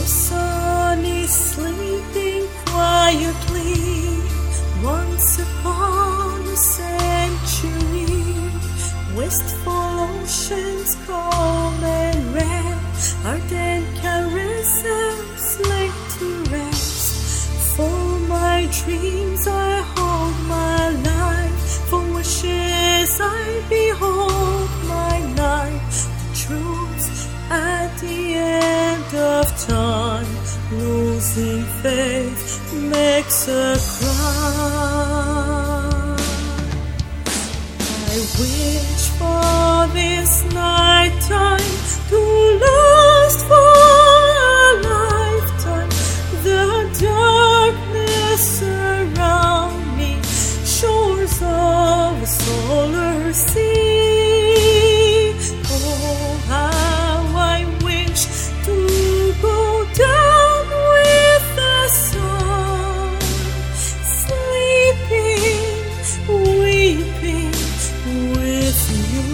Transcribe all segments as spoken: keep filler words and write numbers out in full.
sun is sleeping quietly. Once upon a century, wistful oceans calm and red, ardent caresses laid to rest. For my dreams I hold my life, for wishes I behold my night. The truth at the end of time, losing faith makes a cry. I wish for this night time to last for a lifetime. The darkness around me, shores of a solar sea. Oh, how I wish to go down with the sun, sleeping, weeping with you.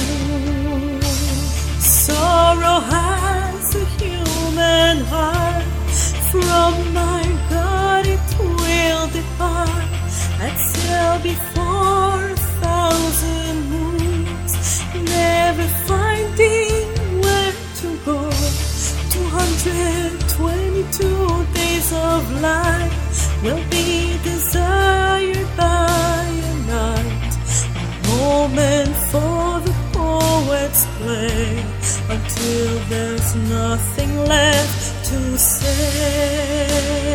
Sorrow has a human heart, from my God it will depart, and sail before a thousand moons, never finding where to go. Two hundred twenty-two days of life will be desired by a night, a moment for the poet's play, until there's nothing left to say.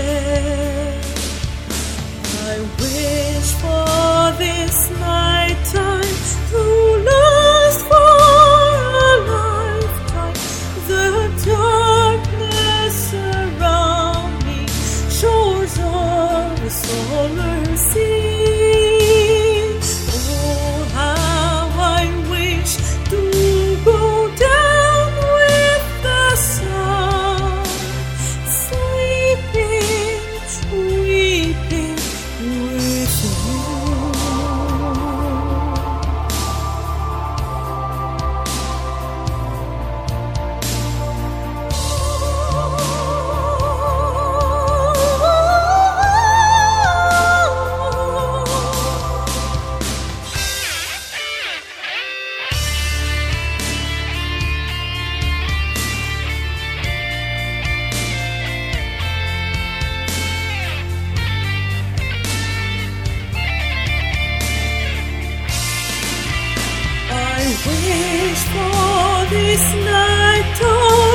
I wish for this night time to last for a lifetime. The darkness around me, shores of the solar sea. Oh, how I wish to go down with the sun, sleeping, weeping with you. I wish for this night.